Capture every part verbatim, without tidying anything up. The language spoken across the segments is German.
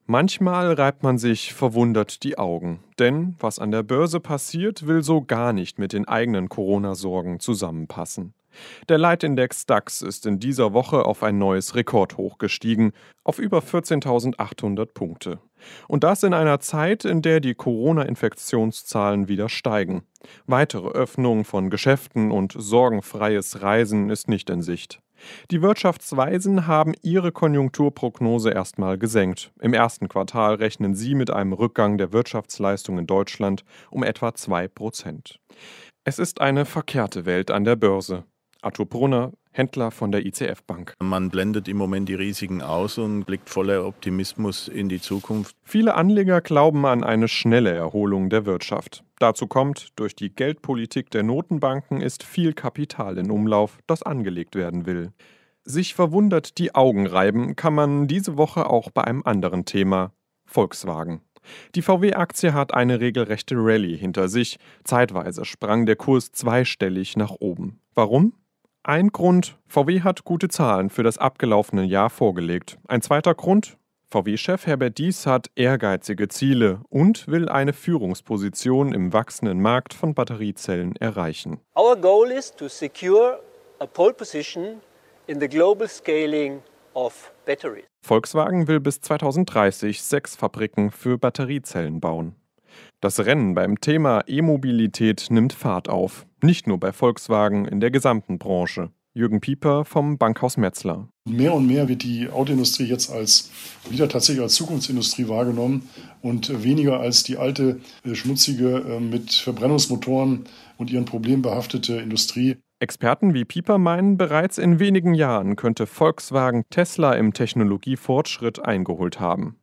Manchmal reibt man sich verwundert die Augen, denn was an der Börse passiert, will so gar nicht mit den eigenen Corona-Sorgen zusammenpassen. Der Leitindex DAX ist in dieser Woche auf ein neues Rekordhoch gestiegen, auf über vierzehntausendachthundert Punkte. Und das in einer Zeit, in der die Corona-Infektionszahlen wieder steigen. Weitere Öffnung von Geschäften und sorgenfreies Reisen ist nicht in Sicht. Die Wirtschaftsweisen haben ihre Konjunkturprognose erstmal gesenkt. Im ersten Quartal rechnen sie mit einem Rückgang der Wirtschaftsleistung in Deutschland um etwa zwei Prozent. Es ist eine verkehrte Welt an der Börse. Arthur Brunner, Händler von der I C F Bank. Man blendet im Moment die Risiken aus und blickt voller Optimismus in die Zukunft. Viele Anleger glauben an eine schnelle Erholung der Wirtschaft. Dazu kommt, durch die Geldpolitik der Notenbanken ist viel Kapital in Umlauf, das angelegt werden will. Sich verwundert die Augen reiben kann man diese Woche auch bei einem anderen Thema: Volkswagen. Die V W-Aktie hat eine regelrechte Rallye hinter sich. Zeitweise sprang der Kurs zweistellig nach oben. Warum? Ein Grund: V W hat gute Zahlen für das abgelaufene Jahr vorgelegt. Ein zweiter Grund: V W-Chef Herbert Diess hat ehrgeizige Ziele und will eine Führungsposition im wachsenden Markt von Batteriezellen erreichen. Our goal is to secure a pole position in the global scaling of batteries. Volkswagen will bis zweitausenddreißig sechs Fabriken für Batteriezellen bauen. Das Rennen beim Thema E-Mobilität nimmt Fahrt auf. Nicht nur bei Volkswagen, in der gesamten Branche. Jürgen Pieper vom Bankhaus Metzler. Mehr und mehr wird die Autoindustrie jetzt als wieder tatsächlich als Zukunftsindustrie wahrgenommen und weniger als die alte, schmutzige, mit Verbrennungsmotoren und ihren Problemen behaftete Industrie. Experten wie Pieper meinen, bereits in wenigen Jahren könnte Volkswagen Tesla im Technologiefortschritt eingeholt haben.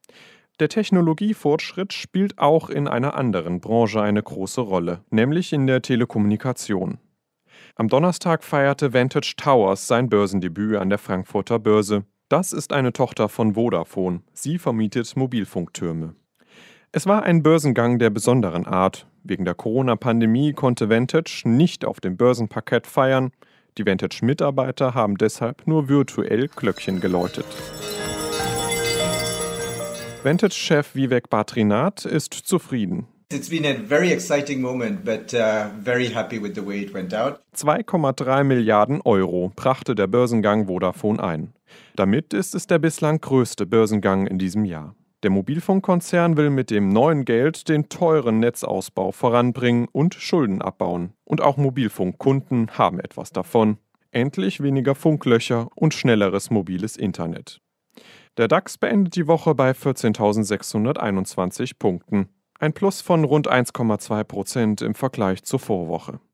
Der Technologiefortschritt spielt auch in einer anderen Branche eine große Rolle, nämlich in der Telekommunikation. Am Donnerstag feierte Vantage Towers sein Börsendebüt an der Frankfurter Börse. Das ist eine Tochter von Vodafone. Sie vermietet Mobilfunktürme. Es war ein Börsengang der besonderen Art. Wegen der Corona-Pandemie konnte Vantage nicht auf dem Börsenparkett feiern. Die Vantage-Mitarbeiter haben deshalb nur virtuell Glöckchen geläutet. Vantage-Chef Vivek Badrinath ist zufrieden. It's been a very exciting moment, but uh, very happy with the way it went out. zwei Komma drei Milliarden Euro brachte der Börsengang Vodafone ein. Damit ist es der bislang größte Börsengang in diesem Jahr. Der Mobilfunkkonzern will mit dem neuen Geld den teuren Netzausbau voranbringen und Schulden abbauen. Und auch Mobilfunkkunden haben etwas davon. Endlich weniger Funklöcher und schnelleres mobiles Internet. Der DAX beendet die Woche bei vierzehntausendsechshunderteinundzwanzig Punkten. Ein Plus von rund eins Komma zwei Prozent im Vergleich zur Vorwoche.